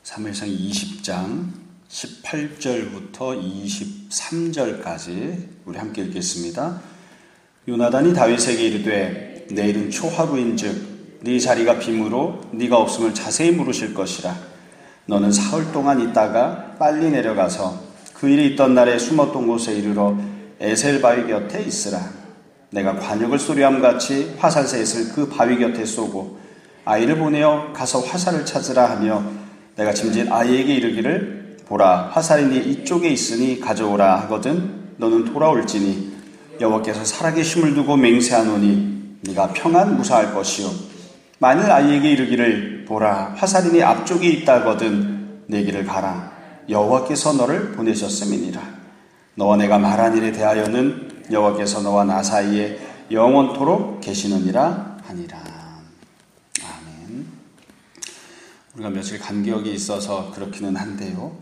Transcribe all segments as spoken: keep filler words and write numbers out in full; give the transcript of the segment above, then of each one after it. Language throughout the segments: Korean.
사무엘상 이십 장 십팔 절부터 이십삼 절까지 우리 함께 읽겠습니다. 요나단이 다윗에게 이르되 내일은 초하루인즉 네 자리가 빔으로 네가 없음을 자세히 물으실 것이라. 너는 사흘 동안 있다가 빨리 내려가서 그 일이 있던 날에 숨었던 곳에 이르러 에셀 바위 곁에 있으라. 내가 관역을 쏘리함같이 화살셋을 그 바위 곁에 쏘고 아이를 보내어 가서 화살을 찾으라 하며 내가 짐짓 아이에게 이르기를 보라 화살이 네 이쪽에 있으니 가져오라 하거든 너는 돌아올지니 여호와께서 살아계심을 두고 맹세하노니 네가 평안 무사할 것이요 만일 아이에게 이르기를 보라 화살이 네 앞쪽에 있다 하거든 내 길을 가라 여호와께서 너를 보내셨음이니라. 너와 내가 말한 일에 대하여는 여호와께서 너와 나 사이에 영원토록 계시느니라 하니라. 아멘. 우리가 며칠 간격이 있어서 그렇기는 한데요.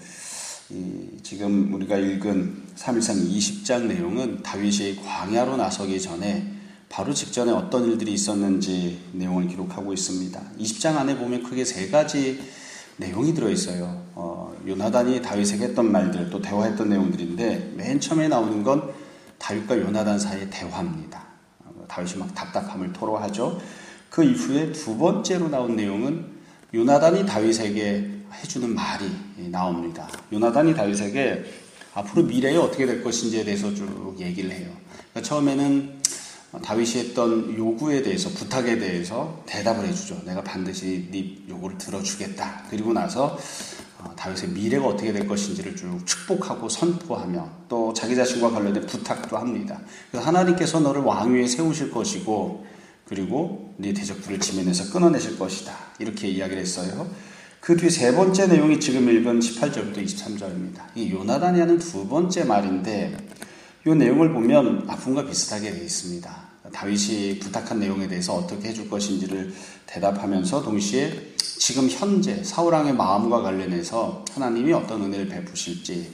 이 지금 우리가 읽은 사무엘상 이십 장 내용은 다윗이 광야로 나서기 전에 바로 직전에 어떤 일들이 있었는지 내용을 기록하고 있습니다. 이십 장 안에 보면 크게 세 가지 내용이 들어있어요. 어, 요나단이 다윗에게 했던 말들, 또 대화했던 내용들인데 맨 처음에 나오는 건 다윗과 요나단 사이의 대화입니다. 어, 다윗이 막 답답함을 토로하죠. 그 이후에 두 번째로 나온 내용은 요나단이 다윗에게 해주는 말이 나옵니다. 요나단이 다윗에게 앞으로 미래에 어떻게 될 것인지에 대해서 쭉 얘기를 해요. 그러니까 처음에는 다윗이 했던 요구에 대해서, 부탁에 대해서 대답을 해주죠. 내가 반드시 네 요구를 들어주겠다. 그리고 나서 다윗의 미래가 어떻게 될 것인지를 쭉 축복하고 선포하며 또 자기 자신과 관련된 부탁도 합니다. 그래서 하나님께서 너를 왕위에 세우실 것이고 그리고 네 대적들을 지면에서 끊어내실 것이다. 이렇게 이야기를 했어요. 그 뒤 세 번째 내용이 지금 읽은 십팔 절부터 이십삼 절입니다. 이 요나단이 하는 두 번째 말인데 이 내용을 보면 앞분과 비슷하게 되어 있습니다. 다윗이 부탁한 내용에 대해서 어떻게 해줄 것인지를 대답하면서 동시에 지금 현재 사울왕의 마음과 관련해서 하나님이 어떤 은혜를 베푸실지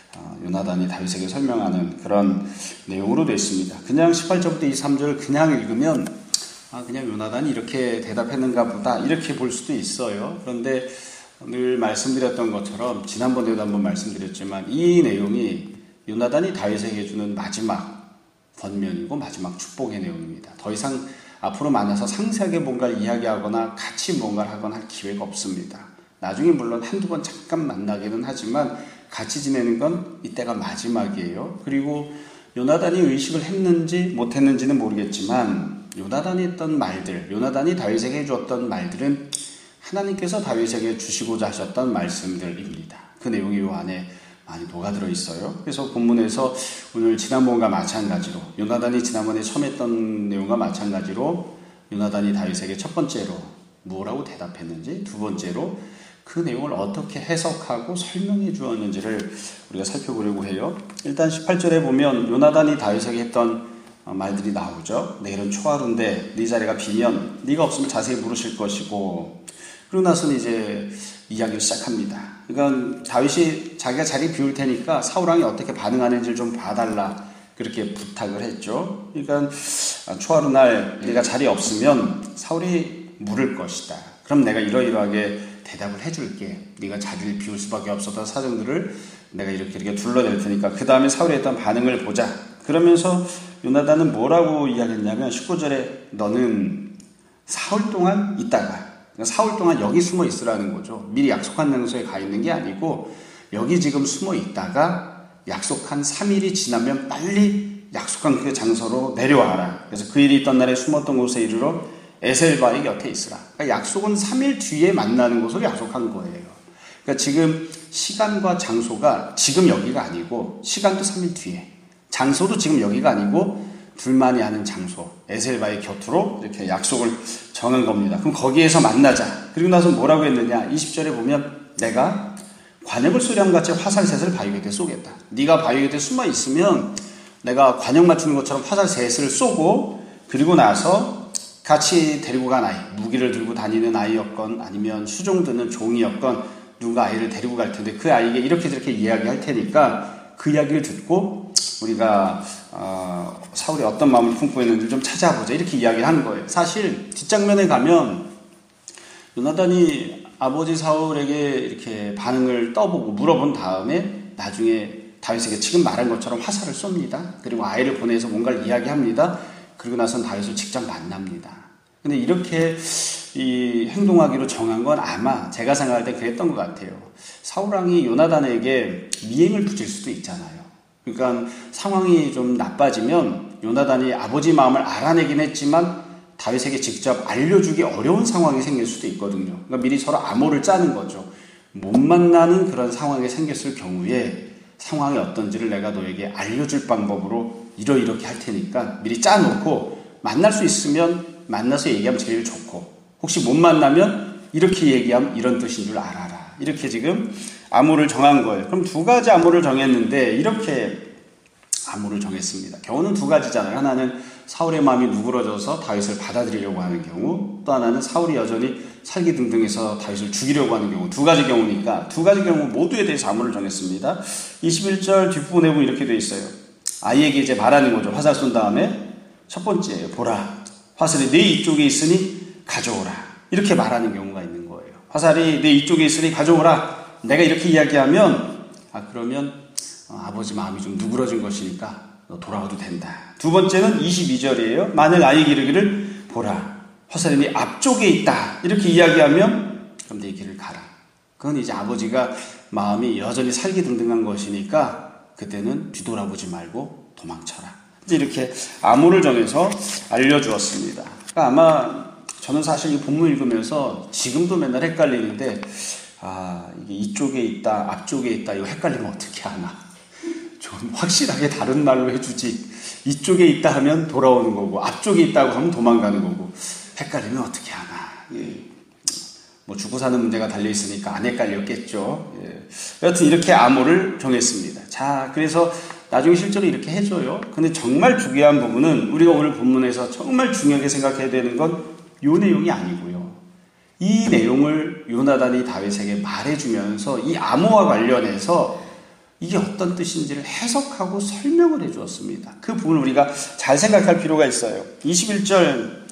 요나단이 다윗에게 설명하는 그런 내용으로 되어 있습니다. 그냥 십팔 절부터 이십삼 절 그냥 읽으면 아 그냥 요나단이 이렇게 대답했는가 보다 이렇게 볼 수도 있어요. 그런데 늘 말씀드렸던 것처럼 지난번에도 한번 말씀드렸지만 이 내용이 요나단이 다윗에게 주는 마지막 권면이고 마지막 축복의 내용입니다. 더 이상 앞으로 만나서 상세하게 뭔가를 이야기하거나 같이 뭔가를 하거나 할 기회가 없습니다. 나중에 물론 한두 번 잠깐 만나기는 하지만 같이 지내는 건 이때가 마지막이에요. 그리고 요나단이 의식을 했는지 못했는지는 모르겠지만 요나단이 했던 말들, 요나단이 다윗에게 해주었던 말들은 하나님께서 다윗에게 주시고자 하셨던 말씀들입니다. 그 내용이 요 안에 많이 녹아들어 있어요. 그래서 본문에서 오늘 지난번과 마찬가지로 요나단이 지난번에 처음 했던 내용과 마찬가지로 요나단이 다윗에게 첫 번째로 뭐라고 대답했는지 두 번째로 그 내용을 어떻게 해석하고 설명해 주었는지를 우리가 살펴보려고 해요. 일단 십팔 절에 보면 요나단이 다윗에게 했던 말들이 나오죠. 내일은 초하루인데 네 자리가 비면 네가 없으면 자세히 물으실 것이고 그러고 나서는 이제 이야기를 시작합니다. 그러니까 다윗이 자기가 자리 비울 테니까 사울왕이 어떻게 반응하는지를 좀 봐달라 그렇게 부탁을 했죠. 그러니까 초하루 날 네가 자리 없으면 사울이 물을 것이다. 그럼 내가 이러이러하게 대답을 해줄게. 네가 자리를 비울 수밖에 없었던 사정들을 내가 이렇게 이렇게 둘러낼 테니까 그 다음에 사울이 했던 반응을 보자. 그러면서 요나단은 뭐라고 이야기했냐면 십구 절에 너는 사흘 동안 있다가 사흘 동안 여기 숨어 있으라는 거죠. 미리 약속한 장소에 가 있는 게 아니고 여기 지금 숨어 있다가 약속한 삼 일이 지나면 빨리 약속한 그 장소로 내려와라. 그래서 그 일이 있던 날에 숨었던 곳에 이르러 에셀바위 곁에 있으라. 그러니까 약속은 삼 일 뒤에 만나는 곳으로 약속한 거예요. 그러니까 지금 시간과 장소가 지금 여기가 아니고 시간도 삼 일 뒤에 장소도 지금 여기가 아니고 둘만이 아는 장소 에셀바위 곁으로 이렇게 약속을 정한 겁니다. 그럼 거기에서 만나자. 그리고 나서 뭐라고 했느냐 이십 절에 보면 내가 관역을 쏘리함같이 화살셋을 바위 곁에 쏘겠다. 네가 바위 곁에 숨어 있으면 내가 관역 맞추는 것처럼 화살셋을 쏘고 그리고 나서 같이 데리고 간 아이 무기를 들고 다니는 아이였건 아니면 수종 드는 종이었건 누군가 아이를 데리고 갈 텐데 그 아이에게 이렇게 저렇게 이야기할 테니까 그 이야기를 듣고 우리가 어, 사울이 어떤 마음을 품고 있는지 좀 찾아보자 이렇게 이야기를 하는 거예요. 사실 뒷장면에 가면 요나단이 아버지 사울에게 이렇게 반응을 떠보고 물어본 다음에 나중에 다윗에게 지금 말한 것처럼 화살을 쏩니다. 그리고 아이를 보내서 뭔가를 이야기합니다. 그리고 나선 다윗을 직접 만납니다. 근데 이렇게 이 행동하기로 정한 건 아마 제가 생각할 때 그랬던 것 같아요. 사울왕이 요나단에게 미행을 붙일 수도 있잖아요. 그러니까 상황이 좀 나빠지면 요나단이 아버지 마음을 알아내긴 했지만 다윗에게 직접 알려주기 어려운 상황이 생길 수도 있거든요. 그러니까 미리 서로 암호를 짜는 거죠. 못 만나는 그런 상황이 생겼을 경우에 상황이 어떤지를 내가 너에게 알려줄 방법으로 이러이렇게 할 테니까 미리 짜놓고 만날 수 있으면 만나서 얘기하면 제일 좋고 혹시 못 만나면 이렇게 얘기하면 이런 뜻인 줄 알아라. 이렇게 지금 암호를 정한 거예요. 그럼 두 가지 암호를 정했는데 이렇게 암호를 정했습니다. 경우는 두 가지잖아요. 하나는 사울의 마음이 누그러져서 다윗을 받아들이려고 하는 경우, 또 하나는 사울이 여전히 살기등등해서 다윗을 죽이려고 하는 경우. 두 가지 경우니까 두 가지 경우 모두에 대해서 암호를 정했습니다. 이십일 절 뒷부분에 보면 이렇게 되어 있어요. 아이에게 이제 말하는 거죠. 화살 쏜 다음에 첫 번째, 보라, 화살이 내 이쪽에 있으니 가져오라. 이렇게 말하는 경우가 있는 거예요. 화살이 내 이쪽에 있으니 가져오라. 내가 이렇게 이야기하면 아 그러면 어, 아버지 마음이 좀 누그러진 것이니까 너 돌아와도 된다. 두 번째는 이십이 절이에요. 만일 아이에게 이르기를 보라, 화살이 네 앞쪽에 있다. 이렇게 이야기하면 그럼 내 길을 가라. 그건 이제 아버지가 마음이 여전히 살기등등한 것이니까 그때는 뒤돌아보지 말고 도망쳐라. 이제 이렇게 암호를 정해서 알려주었습니다. 그러니까 아마 저는 사실 이 본문 읽으면서 지금도 맨날 헷갈리는데 아 이게 이쪽에 있다 앞쪽에 있다 이거 헷갈리면 어떻게 하나. 좀 확실하게 다른 말로 해주지. 이쪽에 있다 하면 돌아오는 거고 앞쪽에 있다고 하면 도망가는 거고 헷갈리면 어떻게 하나. 예. 뭐 죽고 사는 문제가 달려있으니까 안 헷갈렸겠죠. 예. 여튼 이렇게 암호를 정했습니다. 자, 그래서 나중에 실제로 이렇게 해줘요. 근데 정말 중요한 부분은 우리가 오늘 본문에서 정말 중요하게 생각해야 되는 건 이 내용이 아니고요. 이 내용을 요나단이 다윗에게 말해주면서 이 암호와 관련해서 이게 어떤 뜻인지를 해석하고 설명을 해주었습니다. 그 부분을 우리가 잘 생각할 필요가 있어요. 이십일 절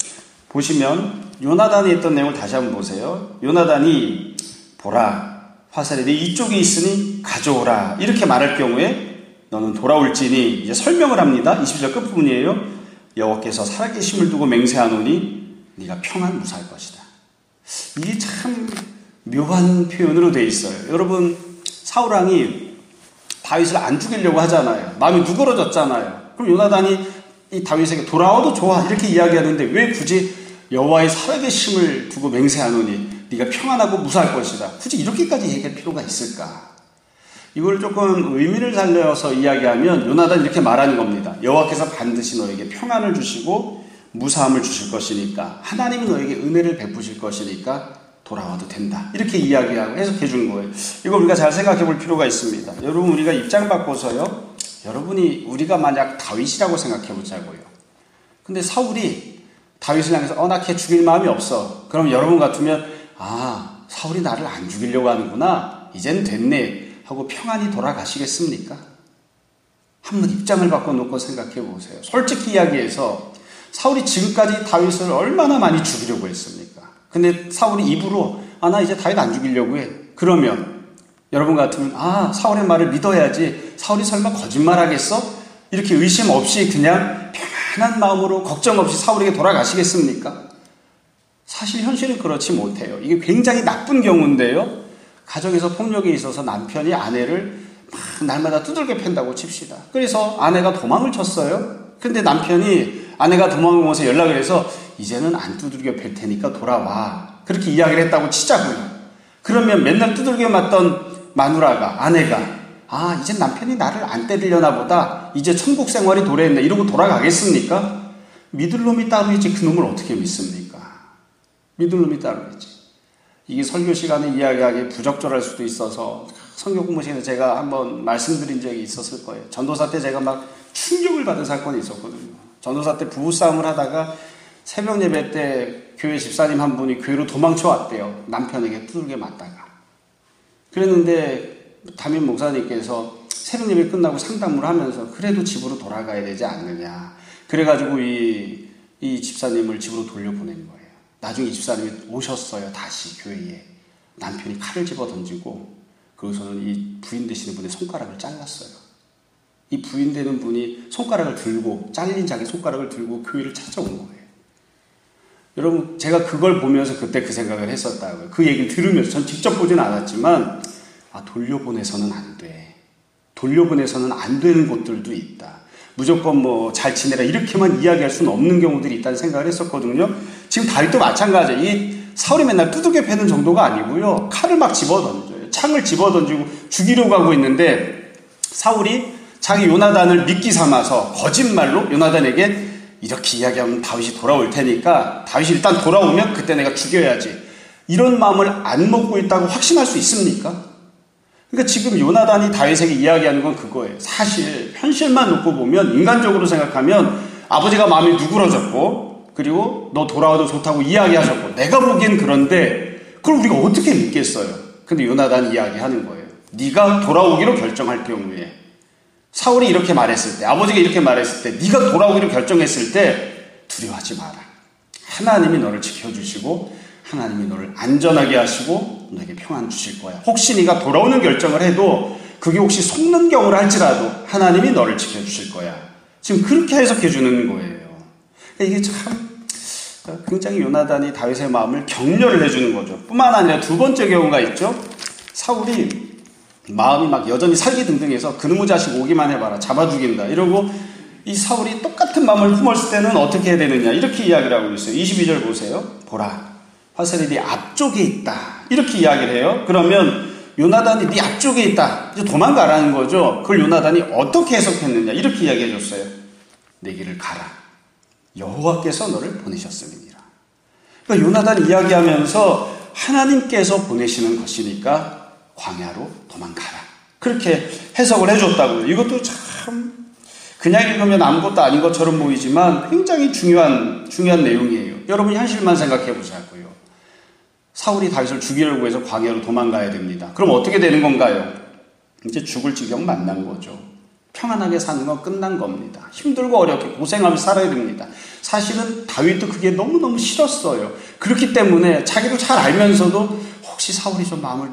보시면 요나단이 했던 내용을 다시 한번 보세요. 요나단이 보라, 화살이 내 이쪽에 있으니 가져오라 이렇게 말할 경우에 너는 돌아올지니 이제 설명을 합니다. 이십일 절 끝부분이에요. 여호와께서 살아계심을 두고 맹세하노니 네가 평안 무사할 것이다. 이게 참 묘한 표현으로 되어 있어요. 여러분 사울왕이 다윗을 안 죽이려고 하잖아요. 마음이 누그러졌잖아요. 그럼 요나단이 이 다윗에게 돌아와도 좋아 이렇게 이야기하는데 왜 굳이 여호와의 살아계심을 두고 맹세하노니 네가 평안하고 무사할 것이다. 굳이 이렇게까지 얘기할 필요가 있을까? 이걸 조금 의미를 살려서 이야기하면 요나단이 이렇게 말하는 겁니다. 여호와께서 반드시 너에게 평안을 주시고 무사함을 주실 것이니까 하나님이 너에게 은혜를 베푸실 것이니까 돌아와도 된다. 이렇게 이야기하고 해석해 준 거예요. 이거 우리가 잘 생각해 볼 필요가 있습니다. 여러분 우리가 입장 바꿔서요. 여러분이 우리가 만약 다윗이라고 생각해 보자고요. 근데 사울이 다윗을 향해서 어, 나 걔 죽일 마음이 없어. 그럼 여러분 같으면 아 사울이 나를 안 죽이려고 하는구나. 이젠 됐네 하고 평안히 돌아가시겠습니까? 한번 입장을 바꿔놓고 생각해 보세요. 솔직히 이야기해서 사울이 지금까지 다윗을 얼마나 많이 죽이려고 했습니까? 근데 사울이 입으로 아 나 이제 다윗 안 죽이려고 해. 그러면 여러분 같으면 아 사울의 말을 믿어야지. 사울이 설마 거짓말하겠어? 이렇게 의심 없이 그냥 편안한 마음으로 걱정 없이 사울에게 돌아가시겠습니까? 사실 현실은 그렇지 못해요. 이게 굉장히 나쁜 경우인데요. 가정에서 폭력이 있어서 남편이 아내를 막 날마다 두들겨 팬다고 칩시다. 그래서 아내가 도망을 쳤어요. 근데 남편이 아내가 도망을 오면서 연락을 해서 이제는 안 두들겨 팰 테니까 돌아와. 그렇게 이야기를 했다고 치자고요. 그러면 맨날 두들겨 맞던 마누라가 아내가 아 이제 남편이 나를 안 때리려나 보다. 이제 천국 생활이 도래했네. 이러고 돌아가겠습니까? 믿을 놈이 따로 있지 그 놈을 어떻게 믿습니까? 믿을 놈이 따로 있지. 이게 설교 시간에 이야기하기 부적절할 수도 있어서 성경 공부 시간에 제가 한번 말씀드린 적이 있었을 거예요. 전도사 때 제가 막 충격을 받은 사건이 있었거든요. 전도사 때 부부싸움을 하다가 새벽 예배 때 교회 집사님 한 분이 교회로 도망쳐 왔대요. 남편에게 두들겨 맞다가. 그랬는데 담임 목사님께서 새벽 예배 끝나고 상담을 하면서 그래도 집으로 돌아가야 되지 않느냐. 그래가지고 이, 이 집사님을 집으로 돌려보낸 거예요. 나중에 이 집사님이 오셨어요. 다시 교회에. 남편이 칼을 집어 던지고 그것은 이 부인 되시는 분의 손가락을 잘랐어요. 이 부인 되는 분이 손가락을 들고 잘린 자기 손가락을 들고 교회를 찾아온 거예요. 여러분 제가 그걸 보면서 그때 그 생각을 했었다고요. 그 얘기를 들으면서 전 직접 보진 않았지만 아 돌려보내서는 안 돼. 돌려보내서는 안 되는 곳들도 있다. 무조건 뭐 잘 지내라 이렇게만 이야기할 수는 없는 경우들이 있다는 생각을 했었거든요. 지금 다윗도 마찬가지예요. 이 사울이 맨날 두들겨 패는 정도가 아니고요. 칼을 막 집어던져요. 창을 집어던지고 죽이려고 하고 있는데 사울이 자기 요나단을 미끼 삼아서 거짓말로 요나단에게 이렇게 이야기하면 다윗이 돌아올 테니까 다윗이 일단 돌아오면 그때 내가 죽여야지. 이런 마음을 안 먹고 있다고 확신할 수 있습니까? 그러니까 지금 요나단이 다윗에게 이야기하는 건 그거예요. 사실 현실만 놓고 보면 인간적으로 생각하면 아버지가 마음이 누그러졌고 그리고 너 돌아와도 좋다고 이야기하셨고 내가 보기엔 그런데 그걸 우리가 어떻게 믿겠어요? 근데 요나단이 이야기하는 거예요. 네가 돌아오기로 결정할 경우에 사울이 이렇게 말했을 때 아버지가 이렇게 말했을 때 네가 돌아오기로 결정했을 때 두려워하지 마라. 하나님이 너를 지켜주시고 하나님이 너를 안전하게 하시고 너에게 평안 주실 거야. 혹시 네가 돌아오는 결정을 해도 그게 혹시 속는 경우를 할지라도 하나님이 너를 지켜주실 거야. 지금 그렇게 해석해 주는 거예요. 이게 참 굉장히 요나단이 다윗의 마음을 격려를 해주는 거죠. 뿐만 아니라 두 번째 경우가 있죠. 사울이 마음이 막 여전히 살기등등해서 그놈의 자식 오기만 해봐라. 잡아 죽인다. 이러고 이 사울이 똑같은 마음을 품었을 때는 어떻게 해야 되느냐. 이렇게 이야기를 하고 있어요. 이십이 절 보세요. 보라. 화살이 네 앞쪽에 있다. 이렇게 이야기를 해요. 그러면 요나단이 네 앞쪽에 있다. 이제 도망가라는 거죠. 그걸 요나단이 어떻게 해석했느냐. 이렇게 이야기해 줬어요. 내 길을 가라. 여호와께서 너를 보내셨음이니라. 그러니까 요나단이 이야기하면서 하나님께서 보내시는 것이니까 광야로 도망가라. 그렇게 해석을 해줬다고요. 이것도 참 그냥 읽으면 아무것도 아닌 것처럼 보이지만 굉장히 중요한 중요한 내용이에요. 여러분 현실만 생각해 보자고요. 사울이 다윗을 죽이려고 해서 광야로 도망가야 됩니다. 그럼 어떻게 되는 건가요? 이제 죽을 지경 만난 거죠. 평안하게 사는 건 끝난 겁니다. 힘들고 어렵게 고생하면서 살아야 됩니다. 사실은 다윗도 그게 너무너무 싫었어요. 그렇기 때문에 자기도 잘 알면서도 혹시 사울이 좀 마음을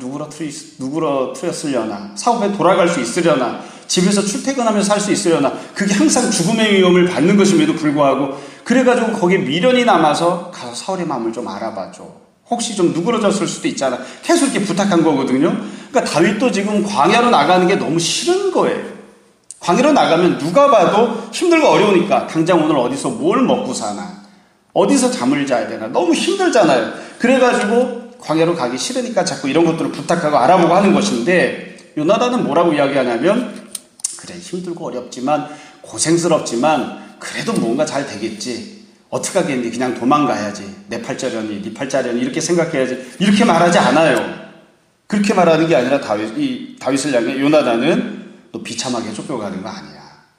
누그러뜨렸으려나, 사업에 돌아갈 수 있으려나, 집에서 출퇴근하면서 살 수 있으려나, 그게 항상 죽음의 위험을 받는 것임에도 불구하고 그래가지고 거기에 미련이 남아서 가서 사울의 마음을 좀 알아봐줘. 혹시 좀 누그러졌을 수도 있잖아. 계속 이렇게 부탁한 거거든요. 그러니까 다윗도 지금 광야로 나가는 게 너무 싫은 거예요. 광야로 나가면 누가 봐도 힘들고 어려우니까 당장 오늘 어디서 뭘 먹고 사나, 어디서 잠을 자야 되나, 너무 힘들잖아요. 그래가지고 광야로 가기 싫으니까 자꾸 이런 것들을 부탁하고 알아보고 하는 것인데, 요나단은 뭐라고 이야기하냐면, 그래 힘들고 어렵지만 고생스럽지만 그래도 뭔가 잘 되겠지. 어떻게 하겠니? 그냥 도망가야지. 내 팔자려니 네 팔자려니 이렇게 생각해야지. 이렇게 말하지 않아요. 그렇게 말하는 게 아니라 다윗, 이 다윗을 향해 요나단은 너 비참하게 쫓겨가는 거 아니야.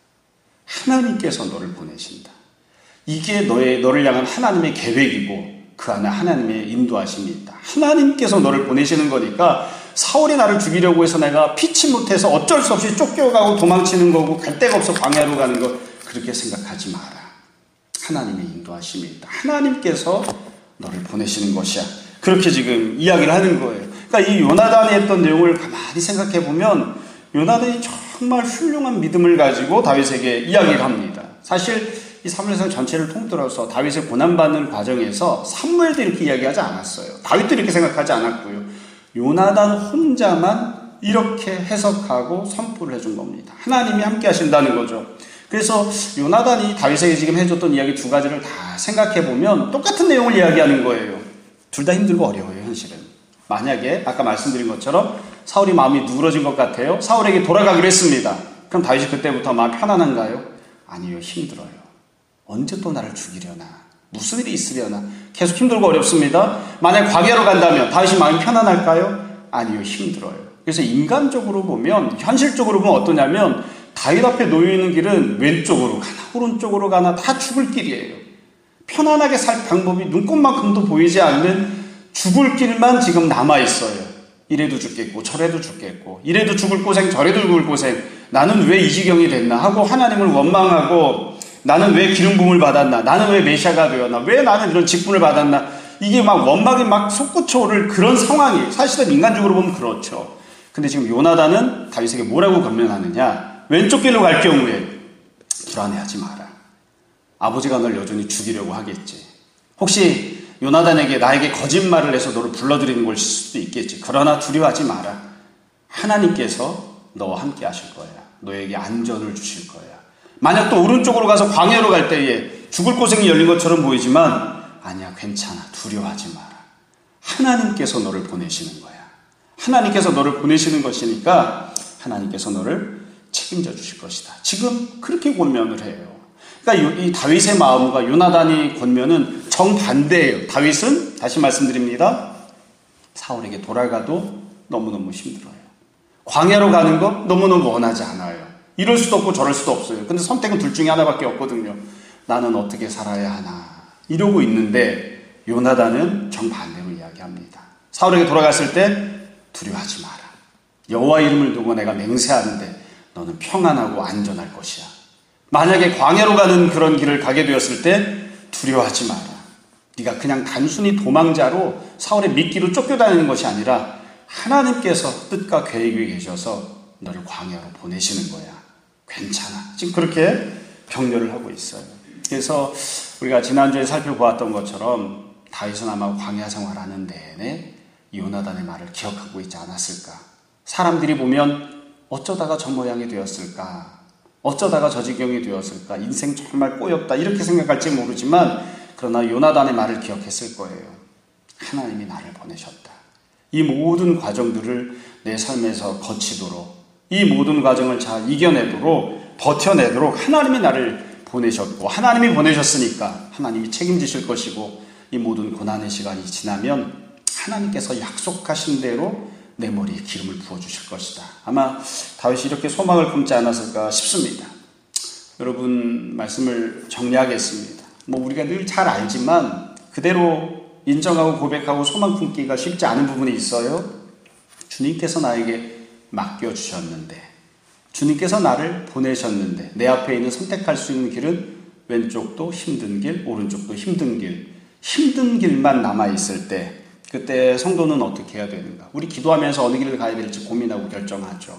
하나님께서 너를 보내신다. 이게 너의 너를 향한 하나님의 계획이고 그 안에 하나님의 인도하심이 있다. 하나님께서 너를 보내시는 거니까 사울이 나를 죽이려고 해서 내가 피치 못해서 어쩔 수 없이 쫓겨가고 도망치는 거고 갈 데가 없어 광야로 가는 거 그렇게 생각하지 마라. 하나님의 인도하심이 있다. 하나님께서 너를 보내시는 것이야. 그렇게 지금 이야기를 하는 거예요. 그러니까 이 요나단이 했던 내용을 가만히 생각해 보면 요나단이 정말 훌륭한 믿음을 가지고 다윗에게 이야기를 합니다. 사실 이 사무엘상 전체를 통틀어서 다윗을 고난받는 과정에서 사무엘도 이렇게 이야기하지 않았어요. 다윗도 이렇게 생각하지 않았고요. 요나단 혼자만 이렇게 해석하고 선포를 해준 겁니다. 하나님이 함께 하신다는 거죠. 그래서 요나단이 다윗에게 지금 해줬던 이야기 두 가지를 다 생각해보면 똑같은 내용을 이야기하는 거예요. 둘 다 힘들고 어려워요, 현실은. 만약에 아까 말씀드린 것처럼 사울이 마음이 누그러진 것 같아요. 사울에게 돌아가기로 했습니다. 그럼 다윗이 그때부터 마음 편안한가요? 아니요, 힘들어요. 언제 또 나를 죽이려나? 무슨 일이 있으려나? 계속 힘들고 어렵습니다. 만약 광야로 간다면 다윗이 마음이 편안할까요? 아니요, 힘들어요. 그래서 인간적으로 보면, 현실적으로 보면 어떠냐면 다윗 앞에 놓여있는 길은 왼쪽으로 가나 오른쪽으로 가나 다 죽을 길이에요. 편안하게 살 방법이 눈꼽만큼도 보이지 않는 죽을 길만 지금 남아있어요. 이래도 죽겠고 저래도 죽겠고 이래도 죽을 고생 저래도 죽을 고생, 나는 왜 이 지경이 됐나 하고 하나님을 원망하고 나는 왜 기름 부음을 받았나, 나는 왜 메시아가 되었나, 왜 나는 이런 직분을 받았나, 이게 막 원망이 막 솟구쳐 오를 그런 상황이 사실은 인간적으로 보면 그렇죠. 근데 지금 요나단은 다윗에게 뭐라고 권면하느냐? 왼쪽 길로 갈 경우에 불안해하지 마라. 아버지가 널 여전히 죽이려고 하겠지. 혹시 요나단에게 나에게 거짓말을 해서 너를 불러들이는 걸 수도 있겠지. 그러나 두려워하지 마라. 하나님께서 너와 함께 하실 거야. 너에게 안전을 주실 거야. 만약 또 오른쪽으로 가서 광야로 갈 때에 죽을 고생이 열린 것처럼 보이지만 아니야, 괜찮아. 두려워하지 마라. 하나님께서 너를 보내시는 거야. 하나님께서 너를 보내시는 것이니까 하나님께서 너를 책임져 주실 것이다. 지금 그렇게 권면을 해요. 그러니까 이 다윗의 마음과 요나단의 권면은 정반대예요. 다윗은 다시 말씀드립니다. 사울에게 돌아가도 너무너무 힘들어요. 광야로 가는 거 너무너무 원하지 않아요. 이럴 수도 없고 저럴 수도 없어요. 근데 선택은 둘 중에 하나밖에 없거든요. 나는 어떻게 살아야 하나 이러고 있는데 요나단은 정반대로 이야기합니다. 사울에게 돌아갔을 때 두려워하지 마라. 여호와 이름을 두고 내가 맹세하는데 너는 평안하고 안전할 것이야. 만약에 광야로 가는 그런 길을 가게 되었을 때 두려워하지 마라. 네가 그냥 단순히 도망자로 사울의 미끼로 쫓겨다니는 것이 아니라 하나님께서 뜻과 계획이 계셔서 너를 광야로 보내시는 거야. 괜찮아. 지금 그렇게 격려를 하고 있어요. 그래서 우리가 지난주에 살펴보았던 것처럼 다윗은 아마 광야 생활하는 내내 요나단의 말을 기억하고 있지 않았을까. 사람들이 보면 어쩌다가 저 모양이 되었을까, 어쩌다가 저 지경이 되었을까, 인생 정말 꼬였다 이렇게 생각할지 모르지만 그러나 요나단의 말을 기억했을 거예요. 하나님이 나를 보내셨다. 이 모든 과정들을 내 삶에서 거치도록, 이 모든 과정을 잘 이겨내도록, 버텨내도록 하나님이 나를 보내셨고, 하나님이 보내셨으니까 하나님이 책임지실 것이고, 이 모든 고난의 시간이 지나면 하나님께서 약속하신 대로 내 머리에 기름을 부어주실 것이다. 아마 다윗이 이렇게 소망을 품지 않았을까 싶습니다. 여러분, 말씀을 정리하겠습니다. 뭐 우리가 늘 잘 알지만 그대로 인정하고 고백하고 소망 품기가 쉽지 않은 부분이 있어요. 주님께서 나에게 맡겨주셨는데, 주님께서 나를 보내셨는데 내 앞에 있는 선택할 수 있는 길은 왼쪽도 힘든 길, 오른쪽도 힘든 길, 힘든 길만 남아있을 때 그때 성도는 어떻게 해야 되는가? 우리 기도하면서 어느 길을 가야 될지 고민하고 결정하죠.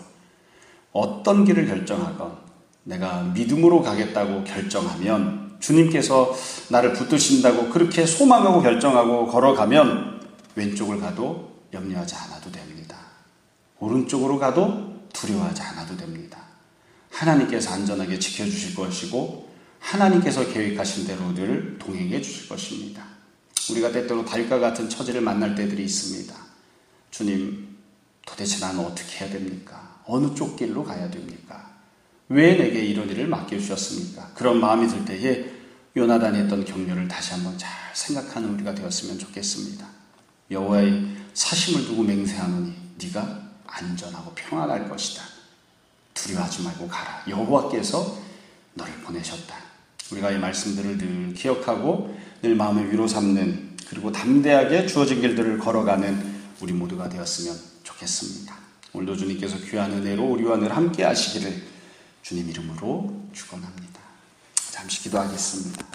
어떤 길을 결정하건 내가 믿음으로 가겠다고 결정하면, 주님께서 나를 붙드신다고 그렇게 소망하고 결정하고 걸어가면 왼쪽을 가도 염려하지 않아도 됩니다. 오른쪽으로 가도 두려워하지 않아도 됩니다. 하나님께서 안전하게 지켜주실 것이고 하나님께서 계획하신 대로 늘 동행해 주실 것입니다. 우리가 때때로 다윗과 같은 처지를 만날 때들이 있습니다. 주님, 도대체 나는 어떻게 해야 됩니까? 어느 쪽 길로 가야 됩니까? 왜 내게 이런 일을 맡겨주셨습니까? 그런 마음이 들 때에 요나단이 했던 격려를 다시 한번 잘 생각하는 우리가 되었으면 좋겠습니다. 여호와의 사심을 두고 맹세하노니 네가 안전하고 평안할 것이다. 두려워하지 말고 가라. 여호와께서 너를 보내셨다. 우리가 이 말씀들을 늘 기억하고 늘 마음의 위로 삼는, 그리고 담대하게 주어진 길들을 걸어가는 우리 모두가 되었으면 좋겠습니다. 오늘도 주님께서 귀한 은혜로 우리와 늘 함께 하시기를 주님 이름으로 축원합니다. 잠시 기도하겠습니다.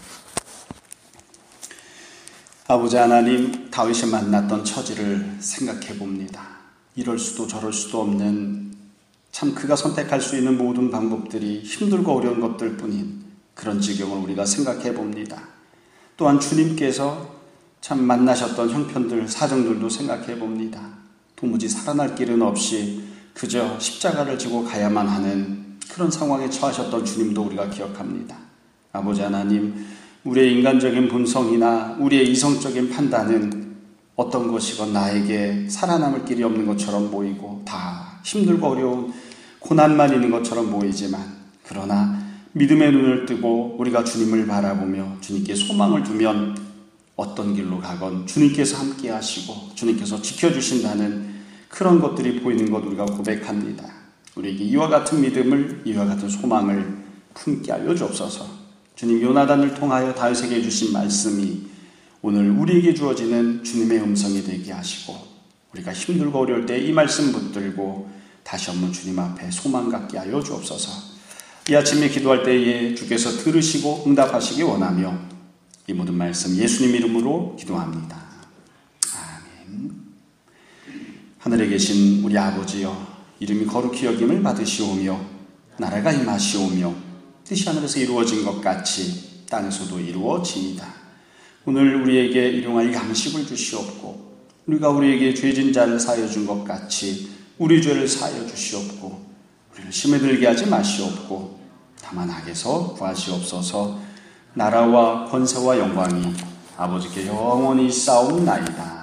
아버지 하나님, 다윗이 만났던 처지를 생각해 봅니다. 이럴 수도 저럴 수도 없는, 참 그가 선택할 수 있는 모든 방법들이 힘들고 어려운 것들 뿐인 그런 지경을 우리가 생각해 봅니다. 또한 주님께서 참 만나셨던 형편들, 사정들도 생각해 봅니다. 도무지 살아날 길은 없이 그저 십자가를 지고 가야만 하는 그런 상황에 처하셨던 주님도 우리가 기억합니다. 아버지 하나님, 우리의 인간적인 본성이나 우리의 이성적인 판단은 어떤 것이건 나에게 살아남을 길이 없는 것처럼 보이고 다 힘들고 어려운 고난만 있는 것처럼 보이지만, 그러나 믿음의 눈을 뜨고 우리가 주님을 바라보며 주님께 소망을 두면 어떤 길로 가건 주님께서 함께 하시고 주님께서 지켜주신다는 그런 것들이 보이는 것 우리가 고백합니다. 우리에게 이와 같은 믿음을, 이와 같은 소망을 품게 하여 주옵소서. 주님, 요나단을 통하여 다윗에게 주신 말씀이 오늘 우리에게 주어지는 주님의 음성이 되게 하시고, 우리가 힘들고 어려울 때 이 말씀 붙들고 다시 한번 주님 앞에 소망 갖게 하여 주옵소서. 이 아침에 기도할 때에 주께서 들으시고 응답하시기 원하며 이 모든 말씀 예수님 이름으로 기도합니다. 하늘에 계신 우리 아버지여, 이름이 거룩히 여김을 받으시오며 나라가 임하시오며 뜻이 하늘에서 이루어진 것 같이 땅에서도 이루어지이다. 오늘 우리에게 일용할 양식을 주시옵고 우리가 우리에게 죄진 자를 사하여 준 것 같이 우리 죄를 사하여 주시옵고 우리를 심에 들게 하지 마시옵고 다만 악에서 구하시옵소서. 나라와 권세와 영광이 아버지께 영원히 있사옵나이다.